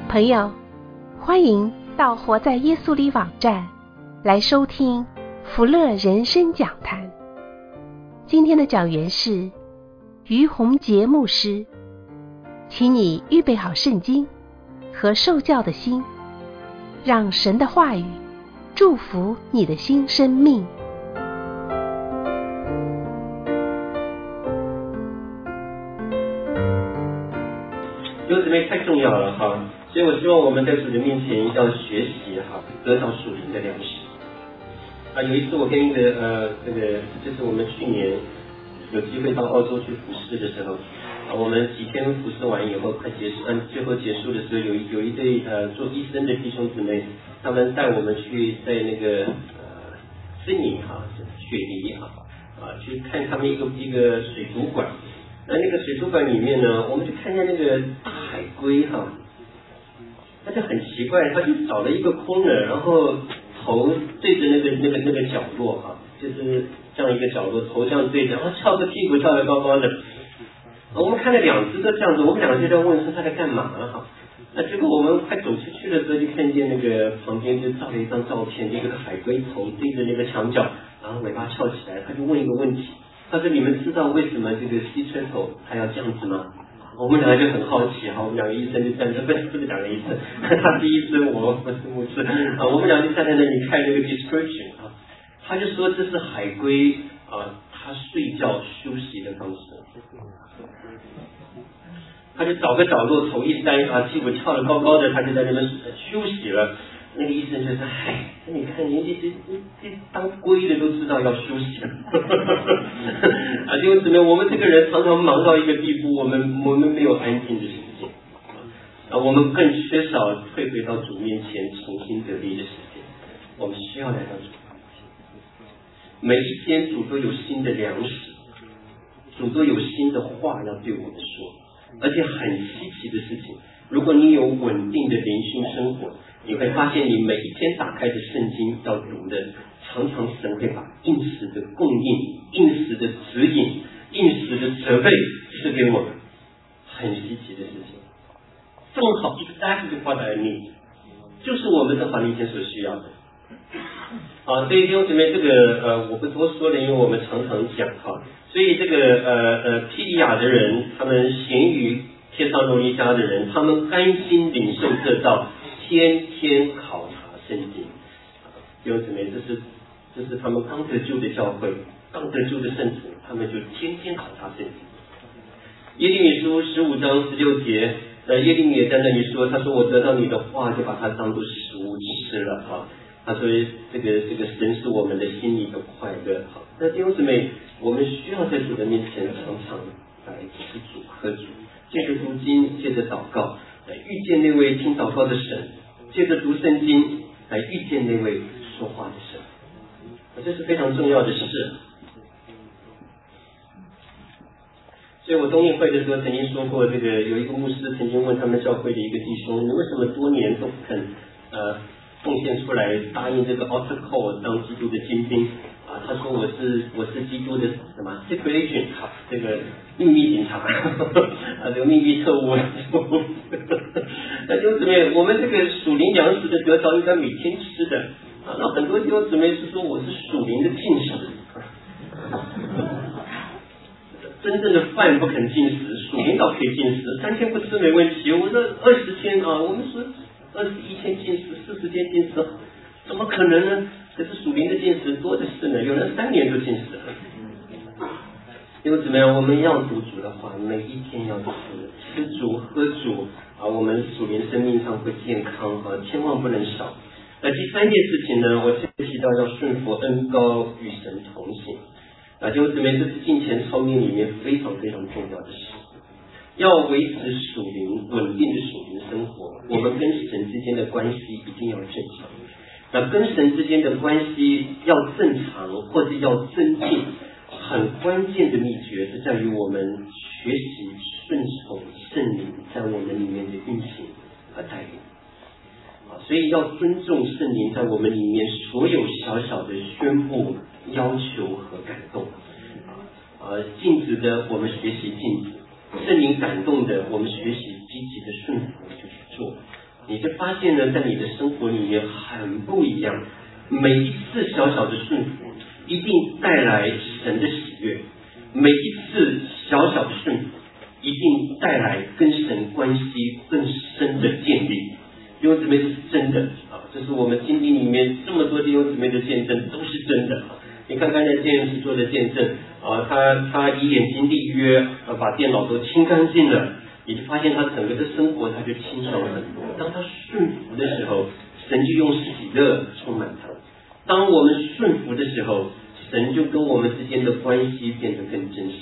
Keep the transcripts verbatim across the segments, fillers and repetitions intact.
朋友，欢迎到活在耶稣里网站来收听福乐人生讲坛。今天的讲员是于洪杰牧师，请你预备好圣经和受教的心，让神的话语祝福你的新生命。 弟兄姊妹，太重要了哈，所以我希望我们在主的面前要学习哈，得到属灵的粮食。啊，有一次我跟一个呃这个就是我们去年有机会到澳洲去服侍的时候，啊，我们几天服侍完以后快结束，嗯，最后结束的时候有一有一对呃做医生的弟兄姊妹，他们带我们去在那个呃悉尼哈雪梨哈啊去看他们一个一个水族馆。那那个水族馆里面呢，我们就看见那个大海龟哈，它就很奇怪，它就找了一个空的，然后头对着那个那个那个角落哈，就是这样一个角落，头这样对着，然后翘个屁股翘得高高的。我们看了两只都这样子，我们两个就在问说他在干嘛哈。那结果我们快走出去的时候，就看见那个旁边就照了一张照片，一个海龟头对着那个墙角，然后尾巴翘起来，他就问一个问题。他说：“你们知道为什么这个吸车头他要这样子吗？”我们两个就很好奇哈，我们两个医生就站在，不是不是两个医生，他是医生，我我是牧师啊，我们两个就站在那里看那个 description 啊，他就说这是海龟啊，他睡觉休息的方式，他就找个角落头一塞啊，屁股翘得高高的，他就在那边休息了。那个医生就说：“哎，你看你这这这当龟的都知道要休息了。”啊，弟兄姊妹，我们这个人常常忙到一个地步，我们我们没有安静的时间，啊，我们更缺少退回到主面前重新得力的时间。我们需要来到主面前，每一天主都有新的粮食，主都有新的话要对我们说，而且很稀奇的事情，如果你有稳定的灵性生活，你会发现你每一天打开的圣经要读的，常常神会把应时的供应、应时的指引、应时的责备赐给我们，很稀奇的事情。正好 exactly what I need， 就是我们正好那天所需要的。好，所以弟兄姊妹，这个呃我不多说了，因为我们常常讲哈，所以这个呃呃庇利亚的人，他们咸于帖撒罗尼迦的人，他们甘心领受这道。天天考察圣经，弟兄姊妹，这是这是他们刚得救的教会，刚得救的圣徒，他们就天天考察圣经。耶利米书十五章十六节，呃，耶利米也在那里说，他说我得到你的话，就把它当作食物吃了哈。他说这个这个神是我们的心里的快乐。好，那弟兄姊妹，我们需要在主的面前常常来吃主喝主，借着读经，借着祷告，来遇见那位听祷告的神。借着读圣经来遇见那位说话的神，这是非常重要的事。所以我冬令会的时候曾经说过，这个有一个牧师曾经问他们教会的一个弟兄，你为什么多年都不肯呃奉献出来答应这个 altar call 当基督的精兵啊？他说我是我是基督的什么 secret agent， 这个秘密警察啊，这个秘密特务。那弟兄姊妹，我们这个属灵粮食的得着应该每天吃的啊。那很多弟兄姊妹是说我是属灵的进食，真正的饭不肯进食，属灵倒可以进食，三天不吃没问题。我说二十天啊，我们说二十一天进食，四十天进食，怎么可能呢？可是属灵的进食多的是呢，有人三年都进食了。弟兄姊妹，我们要读主的话，每一天要吃，吃主喝主啊，我们属灵生命上会健康啊，千万不能少。那第三件事情呢，我这提到要顺服恩膏与神同行啊，弟兄姊妹，这是敬虔操练里面非常非常重要的事。要维持属灵稳定的属灵生活，我们跟神之间的关系一定要正常。那跟神之间的关系要正常，或者要增进，很关键的秘诀是在于我们学习顺从圣灵在我们里面的运行和带领啊，所以要尊重圣灵在我们里面所有小小的宣布、要求和感动啊，禁止的我们学习禁止，圣灵感动的我们学习积极的顺服就去做， 你就发现呢，在你的生活里面很不一样。每一次小小的顺服，一定带来神的喜悦；每一次小小的顺服，一定带来跟神关系更深的建立。弟兄姊妹，这是真的啊！这是我们经历里面这么多弟兄姊妹的见证，都是真的啊！你看刚才见证是做的见证啊，他他以眼睛立约，啊，把电脑都清干净了，你就发现他整个的生活他就清爽很多。当他顺服的时候，神就用喜乐充满他；当我们顺服的时候，神就跟我们之间的关系变得更真实。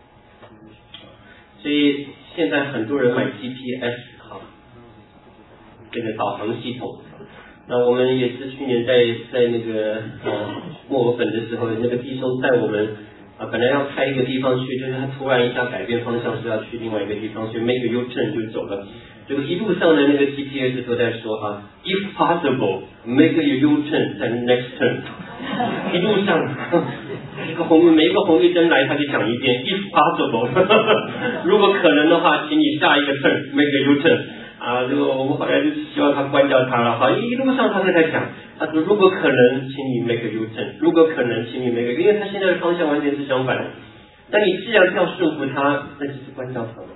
所以现在很多人买 G P S 哈，这个导航系统。那我们也是去年在在那个呃墨尔本的时候，那个弟兄带我们啊、呃，本来要开一个地方去，就是他突然一下改变方向，是要去另外一个地方，所以 make a U-turn 就走了。这个一路上的那个 G P S 都在说啊 ，if possible make a U-turn 在 next turn。一路上一个红绿每一个红绿灯来，他就讲一遍 if possible 如果可能的话，请你下一个 turn make a U-turn。啊，这个我们后来就希望他关掉他了。好，一路上他都在讲，他说如果可能，请你 make a U-turn， 如果可能，请你 make a， 因为他现在的方向完全是相反的。那你既然要顺服他，那就是关掉他了。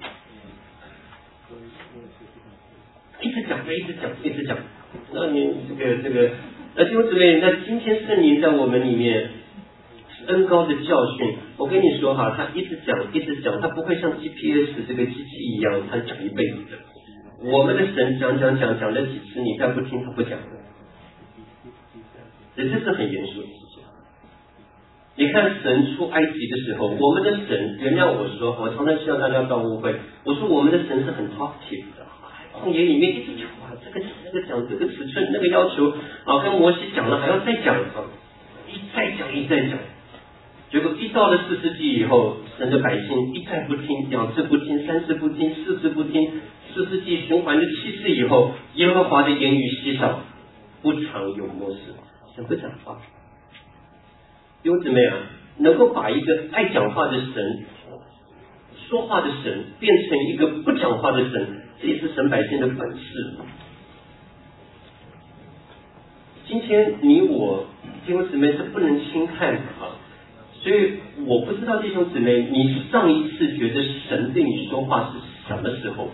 一直讲，一直讲，一直讲。那你这个这个，那弟兄姊妹，那今天圣灵在我们里面恩高的教训，我跟你说哈，他一直讲，一直讲，他不会像 G P S 这个机器一样，他讲一辈子的。我们的神讲讲讲讲了几次，你再不听他不讲的，这是很严肃的事情。你看神出埃及的时候，我们的神，原谅我说，我常常希望大家不要误会，我说我们的神是很 talkative 的，旷野里面一直讲啊，这个这个讲这个尺寸那个要求啊，跟摩西讲了还要再讲啊，一再讲一再讲。结果一到了四世纪以后，神的百姓一再不听，两次不听，三次不听，四次不听，四世纪循环的七次以后，耶和华的言语稀少，不常有默示，神不讲话。弟兄姊妹啊，能够把一个爱讲话的神、说话的神变成一个不讲话的神，这也是神百姓的本事。今天你我弟兄姊妹是不能轻看的啊。所以我不知道弟兄姊妹，你上一次觉得神对你说话是什么时候？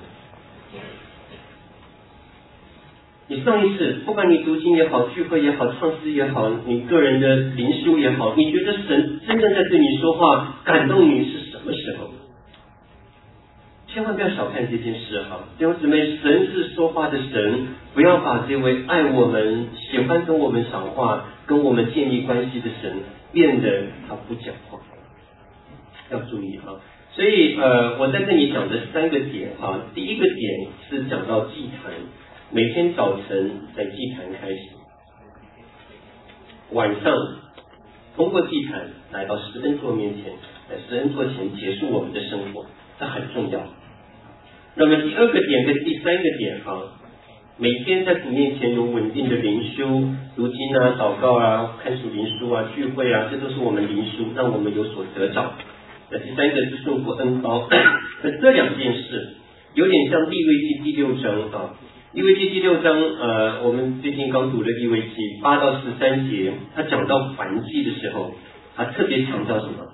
你上一次，不管你读经也好，聚会也好，唱诗也好，你个人的灵修也好，你觉得神真正在对你说话，感动你是什么时候？千万不要小看这件事哈，弟兄姊妹，神是说话的神，不要把这位爱我们、喜欢跟我们讲话、跟我们建立关系的神变得他不讲话，要注意哈。所以呃，我在这里讲的三个点哈，第一个点是讲到祭坛，每天早晨在祭坛开始，晚上通过祭坛来到施恩座面前，在施恩座前结束我们的生活，这很重要。那么第二个点跟第三个点哈，每天在主面前有稳定的灵修、读经啊、祷告啊、看属灵书啊、聚会啊，这都是我们灵书，让我们有所得着。那第三个是顺服恩膏，那这两件事有点像利未记第六章啊。利未记第六章，呃，我们最近刚读的利未记八到十三节，他讲到燔祭的时候，他特别强调什么？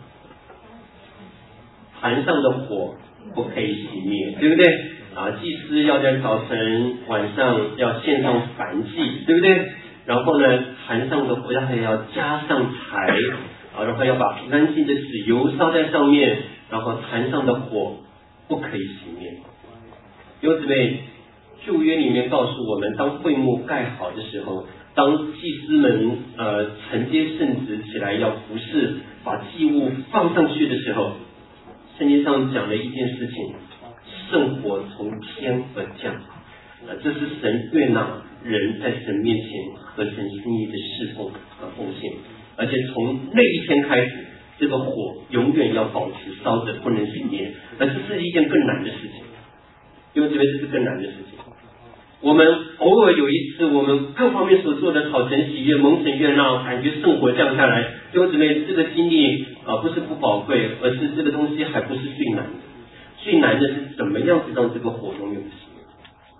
坛上的火不可以熄灭，对不对？啊，祭司要在早晨、晚上要献上燔祭，对不对？然后呢，坛上的火还要加上柴，啊，然后要把平安祭的纸油烧在上面，然后坛上的火不可以熄灭。弟兄姊妹，旧约里面告诉我们，当会幕盖好的时候，当祭司们呃承接圣职起来要服侍，把祭物放上去的时候，圣经上讲了一件事情，圣火从天而降，呃，这是神悦纳人在神面前和神心意的侍奉和奉献，而且从那一天开始，这个火永远要保持烧着，不能熄灭，而这是一件更难的事情，因为这边这是更难的事情。我们偶尔有一次，我们各方面所做的讨神喜悦、蒙神悦纳，感觉圣火降下来，弟兄姊妹，这个经历啊、呃、不是不宝贵，而是这个东西还不是最难的。最难的是怎么样子让这个火永远不熄灭。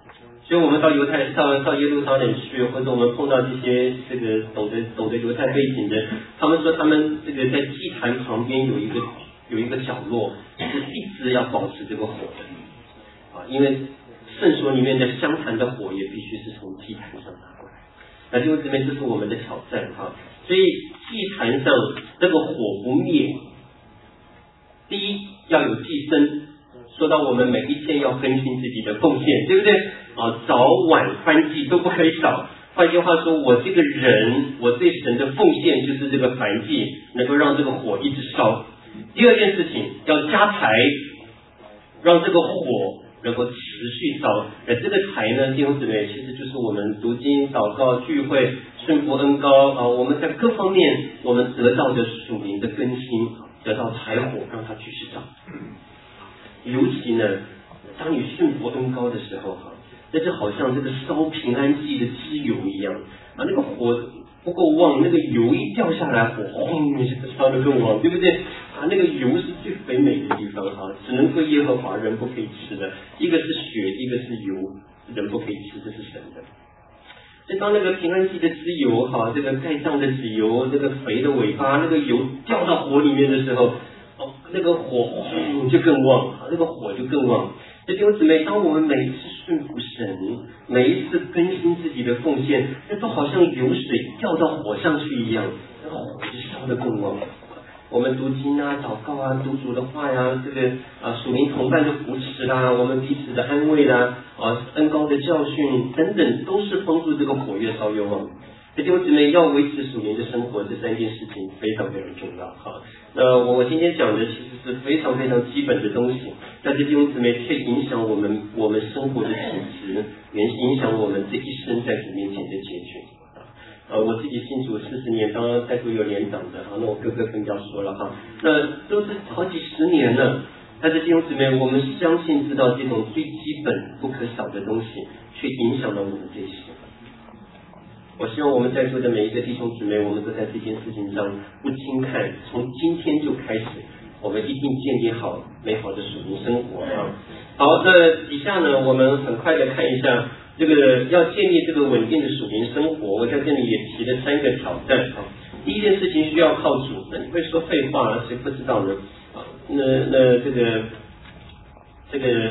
所以我们到犹太到到耶路撒冷去，或者我们碰到这些这个懂得懂得犹太背景的，他们说他们这个在祭坛旁边有一个有一个角落是一直要保持这个火的啊，因为圣所里面的香坛的火也必须是从祭坛上拿过来。那弟兄姊妹，这是我们的挑战哈。所以祭坛上这个火不灭，第一要有祭牲。说到我们每一天要更新自己的奉献，对不对啊？早晚燔祭都不可以少。换句话说，我这个人，我对神的奉献就是这个燔祭，能够让这个火一直烧。第二件事情要加柴，让这个火能够持续烧。而这个柴呢，弟兄姊妹，其实就是我们读经、祷告、聚会、顺服恩膏啊，我们在各方面我们得到的属灵的更新，得到柴火，让它继续烧。尤其呢，当你顺服恩膏的时候哈，那就好像这个烧平安祭的脂油一样啊，那个火不够旺，那个油一掉下来，火轰，烧得更旺，对不对啊？那个油是最肥美的地方哈，只能归耶和华，人不可以吃的。一个是血，一个是油，人不可以吃，这是神的。所以当那个平安祭的脂油哈，这个盖上的脂油，这个肥的尾巴，那个油掉到火里面的时候。哦，那个火轰就更旺，那个火就更旺。所以弟兄姊妹，当我们每一次顺服神，每一次更新自己的奉献，那都好像油水掉到火上去一样，那个火就烧得更旺。我们读经啊、祷告啊、读主的话呀，这个啊属灵同伴的扶持啦，我们彼此的安慰啦，啊恩膏的教训等等，都是帮助这个火越烧越旺。弟兄姊妹，要维持属灵的生活，这三件事情非常非常重要哈。那我我今天讲的其实是非常非常基本的东西，但是弟兄姊妹却影响我们我们生活的品质，也影响我们这一生在主面前的结局。呃，我自己信主四十年，当然在座有年长的哈，那我哥哥更要说了哈，那都是好几十年了。但是弟兄姊妹，我们相信知道这种最基本不可少的东西，却影响了我们这些。我希望我们在座的每一个弟兄姊妹，我们都在这件事情上不轻看，从今天就开始，我们一定建立好美好的属灵生活啊。好，那以下呢，我们很快的看一下这个要建立这个稳定的属灵生活，我在这里也提了三个挑战啊。第一件事情需要靠主，那你会说废话，谁不知道呢？啊，那那这个这个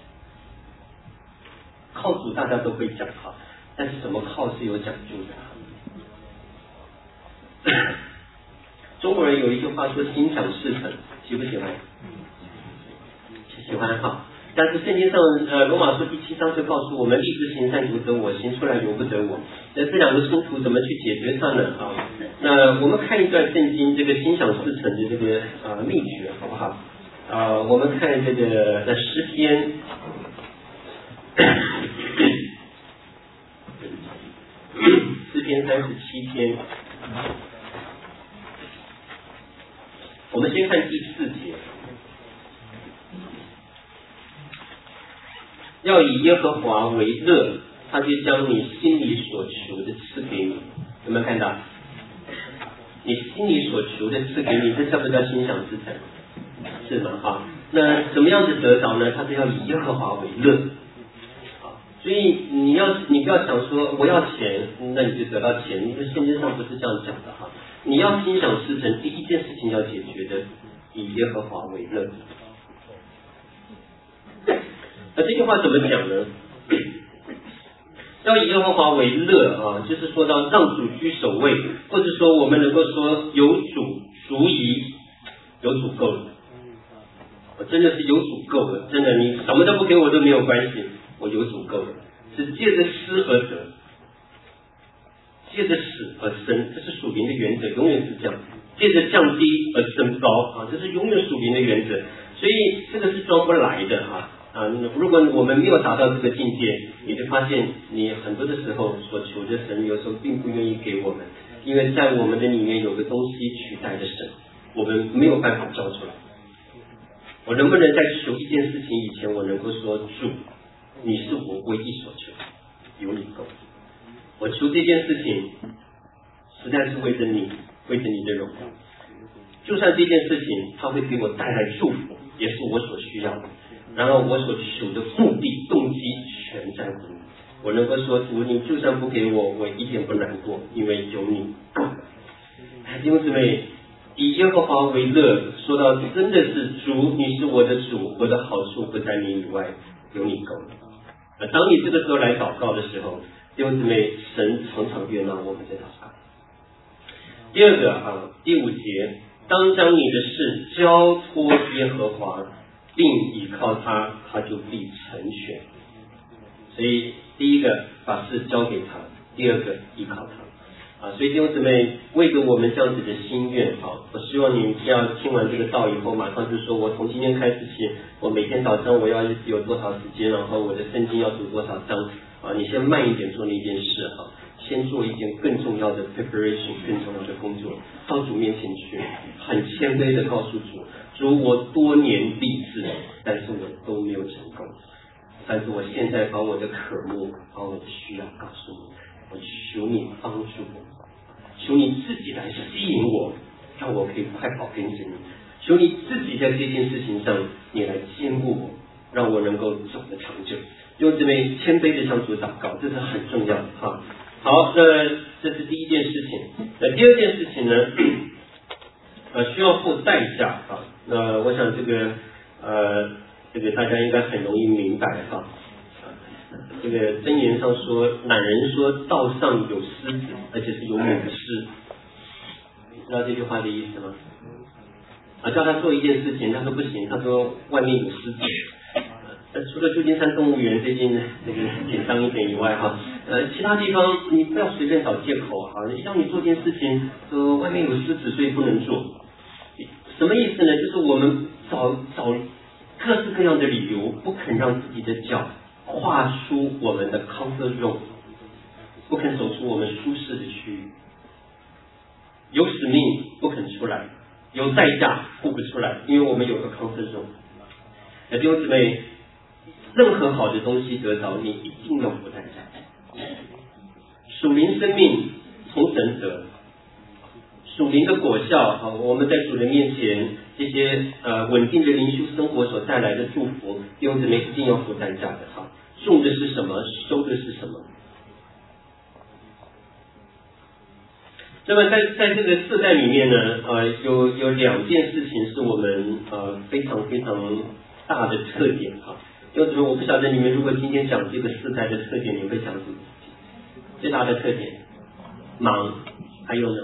靠主大家都会讲哈。但是怎么靠是有讲究的。中国人有一句话说心想事成，喜不喜欢？喜欢哈。但是圣经上呃罗马书第七章就告诉我们，立志行善由得我，行出来由不得我。那这两个冲突怎么去解决它呢？啊，那我们看一段圣经这个心想事成的这个啊秘诀好不好？啊，我们看这个在诗篇。诗篇三十七篇，我们先看第四节，要以耶和华为乐，他就将你心里所求的赐给你。有没有看到？你心里所求的赐给你，这叫不叫心想事成？是吗？哈，那怎么样子得着呢？他是要以耶和华为乐。所以你要你不要想说我要钱，那你就得到钱，因为圣经上不是这样讲的哈。你要心想事成，第一件事情要解决的，以耶和华为乐。那这句话怎么讲呢？要以耶和华为乐啊，就是说到让主居首位，或者说我们能够说有主足矣，有主够了。我真的是有主够了，真的你什么都不给我都没有关系。我有足够的，是借着施而得，借着死而生，这是属灵的原则，永远是这样。借着降低而升高啊，这是永远属灵的原则。所以这个是装不来的啊啊！如果我们没有达到这个境界，你就发现你很多的时候所求的神，有时候并不愿意给我们，因为在我们的里面有个东西取代的神，我们没有办法交出来。我能不能在求一件事情以前，我能够说主？你是我唯一所求，有你够。我求这件事情，实在是为着你，为着你的荣耀。就算这件事情，它会给我带来祝福，也是我所需要的。然后我所求的目的、动机，全在乎你。 我能够说主，你就算不给我，我一点不难过，因为有你。弟兄姊妹，以耶和华为乐，说到真的是主，你是我的主，我的好处不在你以外，有你够了。当你这个时候来祷告的时候，弟兄姊妹，神常常悦纳我们的祷告。第二个啊，第五节，当将你的事交托耶和华，并倚靠他，他就必成全。所以第一个把事交给他，第二个依靠他啊。所以弟兄姊妹，为着我们这样子的心愿啊，我希望你不要听完这个道以后，马上就说我从今天开始起，我每天早上我要有多少时间，然后我的圣经要读多少章啊。你先慢一点做那件事哈、啊。先做一件更重要的 preparation， 更重要的工作，到主面前去，很谦卑的告诉主，主我多年立志，但是我都没有成功，但是我现在把我的渴慕，把我的需要告诉你，我求你帮助我，求你自己来吸引我，让我可以快跑跟着你，求你自己在这件事情上，你来兼顾我，让我能够走得长久。用这边谦卑的向主祷告，这是很重要的哈。好，那这是第一件事情。那第二件事情呢，呃，需要付代价啊。那我想这个呃，这个大家应该很容易明白哈。这个箴言上说，懒人说道上有狮子，而且是有母狮。你知道这句话的意思吗？啊，叫他做一件事情，他说不行，他说外面有狮子。呃，除了旧金山动物园最近这个紧张一点以外哈，呃，其他地方你不要随便找借口哈，让你做件事情，说外面有狮子所以不能做，什么意思呢？就是我们找找各式各样的理由，不肯让自己的脚跨出我们的 comfort zone， 不肯走出我们舒适的区域，有使命不肯出来，有代价付不出来，因为我们有个 comfort zone。弟兄姊妹，任何好的东西得着，你一定要付代价。属灵生命从神得，属灵的果效啊，我们在主人面前这些呃稳定的灵修生活所带来的祝福，弟兄姊妹一定要付代价的哈。种的是什么，收的是什么。那么在在这个世代里面呢，呃，有有两件事情是我们呃非常非常大的特点哈。就是我不晓得你们如果今天讲这个世代的特点，你会讲什么？最大的特点，忙，还有呢，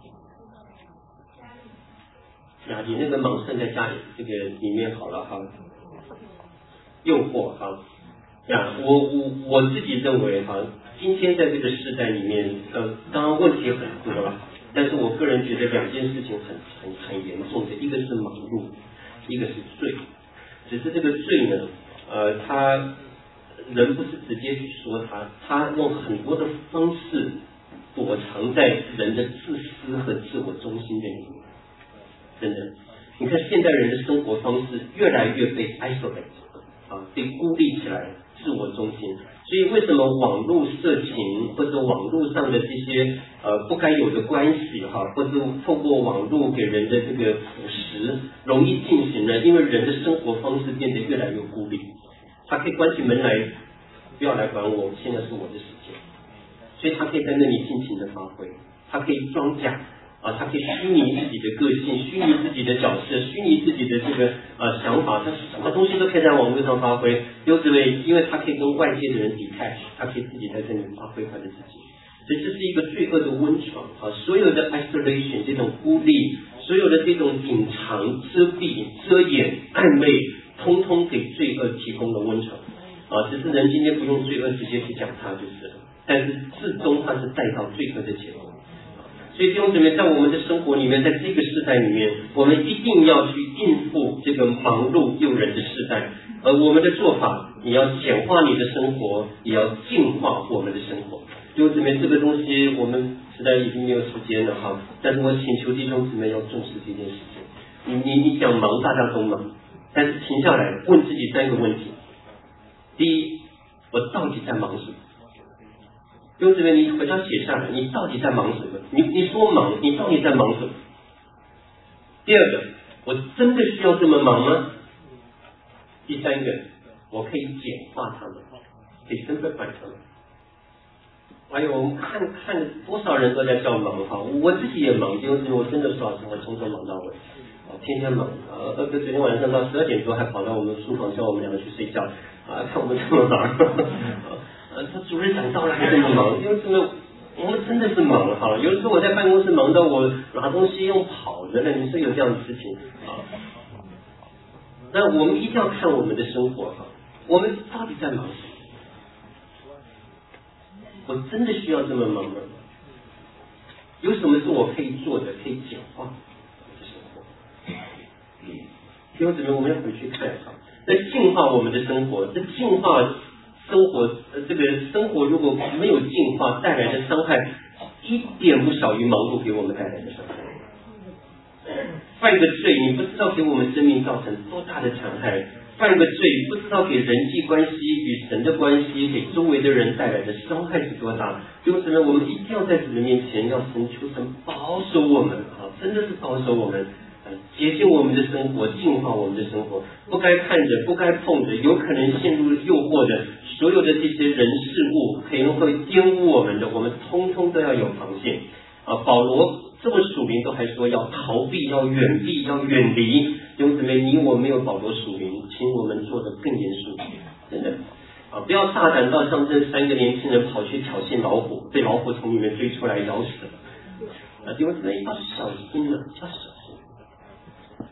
压力。那个忙剩在家里这个里面好了哈。诱惑哈，呀，我我我自己认为哈，今天在这个世代里面，呃，当然问题很多了，但是我个人觉得两件事情很很很严重的，一个是忙碌，一个是罪。只是这个罪呢，呃，他人不是直接去说他，他用很多的方式躲藏在人的自私和自我中心的里面。真的，你看现代人的生活方式越来越被 isolate 啊，被孤立起来，自我中心。所以为什么网络色情或者网络上的这些呃不该有的关系哈，或者透过网络给人的这个腐蚀容易进行呢？因为人的生活方式变得越来越孤立，他可以关起门来，不要来管我，现在是我的时间，所以他可以在那里尽情的发挥，他可以装假。啊，他可以虚拟自己的个性，虚拟自己的角色，虚拟自己的这个呃想法，他什么东西都可以在网络上发挥。又因为因为他可以跟外界的人detach，他可以自己在这里发挥他的自己，所以这是一个罪恶的温床啊！所有的 isolation 这种孤立，所有的这种隐藏、遮蔽、遮掩、暧昧，通通给罪恶提供了温床啊！只是人今天不用罪恶直接去讲它就是了，但是至终它是带到罪恶的结果。所以弟兄姊妹，在我们的生活里面，在这个时代里面，我们一定要去应付这个忙碌诱人的时代。而我们的做法，你要简化你的生活，也要净化我们的生活。弟兄姊妹，这个东西我们实在已经没有时间了哈，但是我请求弟兄姊妹要重视这件事情。你你你讲忙，大家都忙，但是停下来问自己三个问题：第一，我到底在忙什么？弟兄姊妹，你回家写下来，你到底在忙什么？你你说忙，你到底在忙什么？第二个，我真的需要这么忙吗？第三个，我可以简化它们，可以 simplify 它们。 哎呦，我们看看多少人都在叫忙哈，我自己也忙，因为我真的说老实话，从头忙到尾，啊，天天忙，呃，呃，昨天晚上到十二点多还跑到我们书房叫我们两个去睡觉，啊，看我们这么忙，呃，他主任讲到了还这么忙，因为这个我们真的是忙哈，有的时候我在办公室忙到我拿东西用跑的了，你说有这样的事情啊？那我们一定要看我们的生活哈，我们到底在忙什么？我真的需要这么忙吗？有什么是我可以做的，可以简化我的生活？弟兄姊妹，我们要回去看哈，在净化我们的生活，在净化生活，呃，这个生活如果没有净化，带来的伤害一点不少于忙碌给我们带来的伤害。犯个罪，你不知道给我们生命造成多大的残害。犯个罪，不知道给人际关系、与神的关系、给周围的人带来的伤害是多大。弟兄姊妹，我们一定要在主的面前，要神求神保守我们啊，真的是保守我们，啊，洁净我们的生活，净化我们的生活。不该看着、不该碰着，有可能陷入诱惑的所有的这些人事物，可能会玷污我们的，我们通通都要有防线啊。保罗这么属灵都还说要逃避，要远避，要远离。弟兄姊妹，你我没有保罗属灵，请我们做得更严肃，真的啊！不要大胆到像这三个年轻人跑去挑衅老虎，被老虎从里面追出来咬死了。啊，弟兄姊妹要小心了，要小心。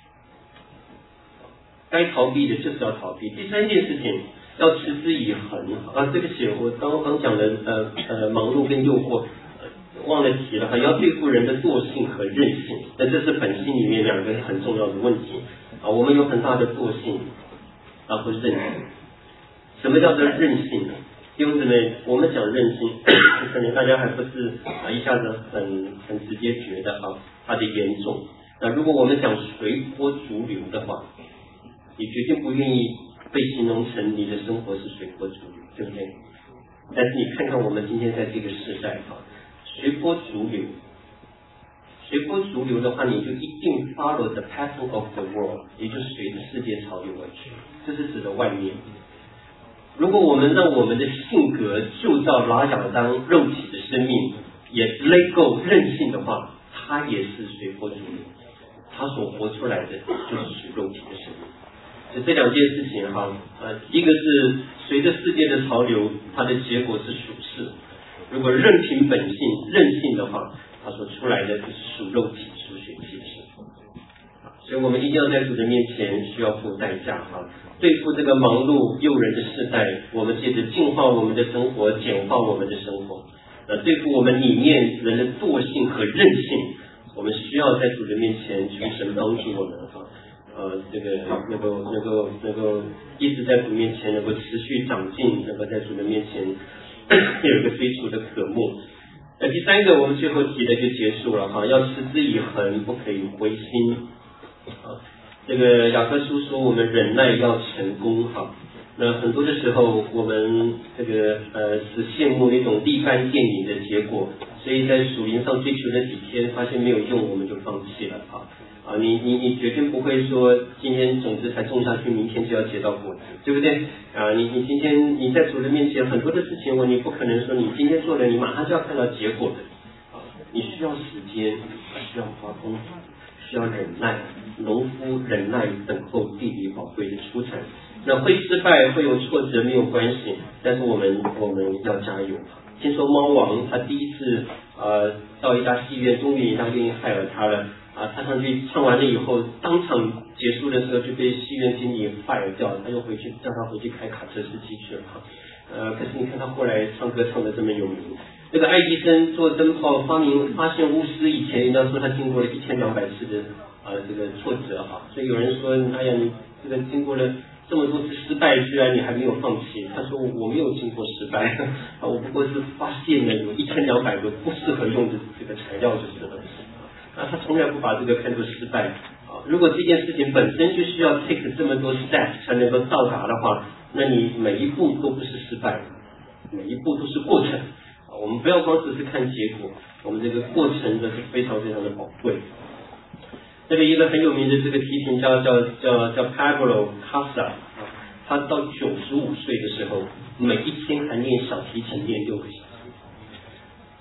该逃避的就是要逃避。第三件事情要持之以恒啊！对不起，我刚刚讲的呃呃忙碌跟诱惑。忘了提了，还要对付人的惰性和韧性，那这是本性里面两个很重要的问题啊。我们有很大的惰性啊，或是韧性。什么叫做韧性呢？弟兄姊妹，我们讲韧性，可能大家还不是啊一下子很很直接觉得啊它的严重。那如果我们讲随波逐流的话，你绝对不愿意被形容成你的生活是随波逐流，对不对？但是你看看我们今天在这个时代啊。随波逐流，随波逐流的话，你就一定 follow the pattern of the world， 也就是随着世界潮流而去。这是指的外面。如果我们让我们的性格塑造拉亚当肉体的生命，也 let go 韧性的话，它也是随波逐流。它所活出来的就是属肉体的生命。所以这两件事情哈，呃，一个是随着世界的潮流，它的结果是属世。如果任凭本性任性的话，他所出来的就是属肉体属血气的生活。所以我们一定要在主的面前需要付代价哈，对付这个忙碌诱人的世代，我们借着净化我们的生活，简化我们的生活。呃，对付我们里面人的惰性和韧性，我们需要在主的面前求神帮助我们哈。呃，这个能够能够能够一直在主面前能够持续长进，能够在主的面前有一个追求的渴慕。那第三个我们最后提的就结束了哈，要持之以恒，不可以灰心。啊，这个雅各书说我们忍耐要成功哈。那很多的时候我们这个呃是羡慕那种立竿见影的结果，所以在属灵上追求了几天，发现没有用，我们就放弃了哈。啊，你你你绝对不会说今天种子才种下去，明天就要结到果子，对不对？啊，你你今天你在主的面前很多的事情，我你不可能说你今天做了，你马上就要看到结果的。啊，你需要时间，需要花功夫，需要忍耐。农夫忍耐等候地里宝贵的出产。那会失败会有挫折没有关系，但是我们我们要加油。听说猫王他第一次呃到一家戏院，终于人家愿意害了他了。啊，他上去唱完了以后，当场结束的时候就被戏院经理 fire 掉了，他又回去叫他回去开卡车司机去了。呃，可是你看他后来唱歌唱得这么有名。那个爱迪生做灯泡发明发现钨丝以前，人家说他经过了一千两百次的啊、呃、这个挫折哈，所以有人说，哎呀，你这个经过了这么多次失败，居然你还没有放弃。他说我没有经过失败，啊，我不过是发现了有一千两百个不适合用的这个材料就是了。啊，他从来不把这个看作失败啊。如果这件事情本身就需要 take 这么多 steps 才能够到达的话，那你每一步都不是失败，每一步都是过程啊。我们不要光只是看结果，我们这个过程呢是非常非常的宝贵。这个一个很有名的这个提琴家叫叫叫 Pablo Casals 啊，他到九十五岁的时候，每一天还练小提琴练六个小时。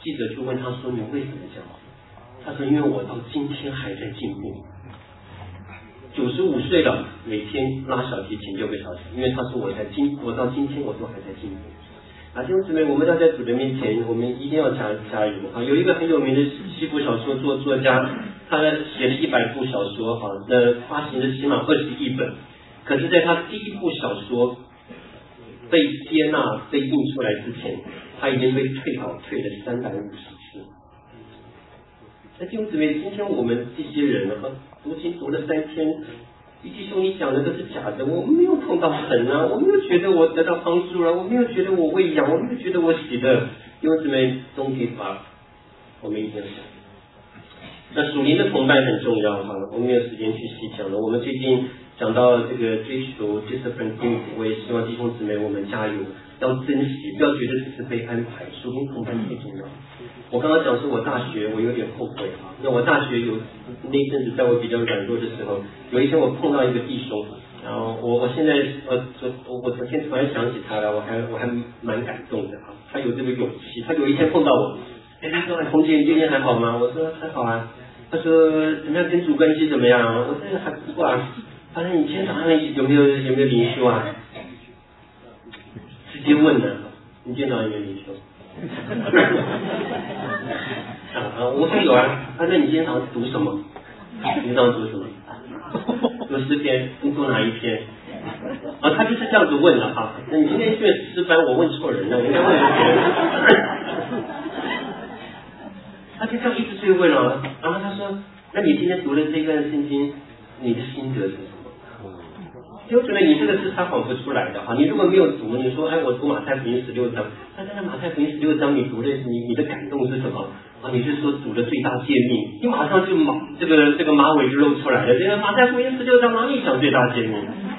记者就问他说：“你为什么这样子？”他说：“因为我到今天还在进步。九十五岁了，每天拉小提琴六个小时，因为他说我在今我到今天我都还在进步。”啊，弟兄姊妹，我们要在主的面前，我们一定要加加油啊！有一个很有名的西部小说作作家，他写了一百部小说，哈，那发行了起码二十亿本。可是，在他第一部小说被接纳、被印出来之前，他已经被退稿退了三百五十次。那弟兄姊妹，今天我们这些人啊，读经读了三天。弟兄，你讲的都是假的，我没有碰到神啊，我没有觉得我得到帮助了，我没有觉得我喂养，我没有觉得我喜乐。弟兄姊妹，don't give up，我们一定要想。那属灵的崇拜很重要哈，我们没有时间去细讲了。我们最近讲到这个追求 discipline， 我也希望弟兄姊妹我们加油，要珍惜，不要觉得只是被安排，属灵崇拜最重要。我刚刚讲说我大学我有点后悔啊，那我大学有那一阵子在我比较软弱的时候，有一天我碰到一个弟兄，然后我我现在呃昨我我昨天突然想起他了，我还我还蛮感动的啊，他有这个勇气，他有一天碰到我，哎，他说洪姐你最近还好吗？我说还好啊，他说怎么样跟主关系怎么样？我说还不错啊，他说你今天早上有没有有没有灵修啊？直接问的，你今天早上有没有灵修？啊，我说有啊，他说你今天早上读什么？你今天早上读什么？读诗篇，你读哪一篇？啊，他就是这样子问的哈。那你今天去诗班，我问错人了，我应该问别人。他就这样一直追问了，然后他说：“那你今天读了这段圣经，你的心得是什么？”就觉得你这个是他仿不出来的哈，你如果没有读，你说哎我读马太福音十六章，那在马太福音十六章你读的你你的感动是什么啊？你是说读了最大诫命，你马上就马这个这个马尾就露出来了，这个马太福音十六章哪里讲最大诫命？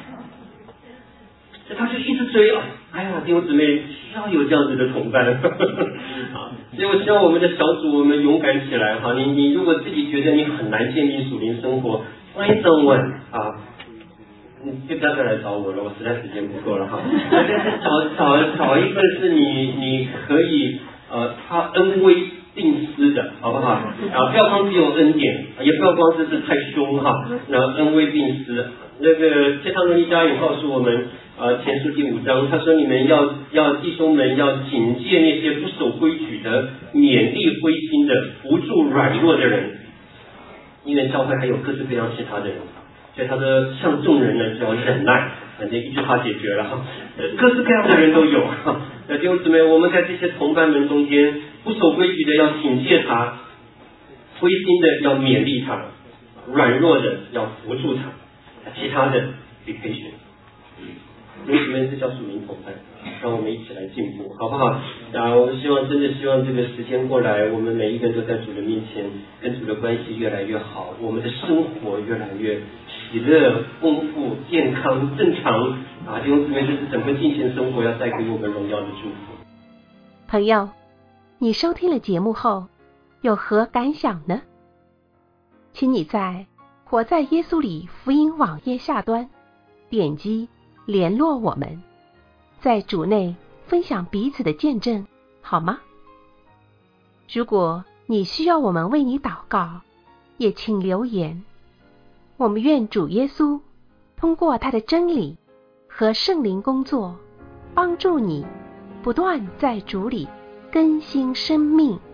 所以他就一直追啊，哎呀弟兄姊妹需要有这样子的同伴啊，所以我希望我们的小组我们勇敢起来哈，你你如果自己觉得你很难建立属灵生活 ，find someone 啊。你就不要再来找我了，我实在时间不够了哈。但是找找找一个是你你可以呃他恩威并施的，好不好？啊，不要光只有恩典，也不要光是是太凶哈，然后恩威并施。那个谢堂伦一家有告诉我们，呃，前书第五章，他说你们要要弟兄们要警戒那些不守规矩的，勉励灰心的，扶助软弱的人，因为教会还有各式各样其他的人。所以他说，像众人呢，就要忍耐，反正一句话解决了哈。各式各样的人都有。那弟兄姊妹，我们在这些同伴们中间，不守规矩的要警戒他，灰心的要勉励他，软弱的要扶助他，其他的 be patient。弟兄姊妹，这叫属灵同伴，让我们一起来进步，好不好？啊，我希望真的希望这个时间过来，我们每一个人都在主的面前，跟主的关系越来越好，我们的生活越来越喜乐、丰富、健康、正常啊！弟兄姊妹，就是整个敬虔生活要带给我们荣耀的祝福。 朋友，你收听了节目后有何感想呢？请你在活在耶稣里福音网页下端点击联络我们，在主内分享彼此的见证，好吗？如果你需要我们为你祷告，也请留言。我们愿主耶稣通过他的真理和圣灵工作，帮助你不断在主里更新生命。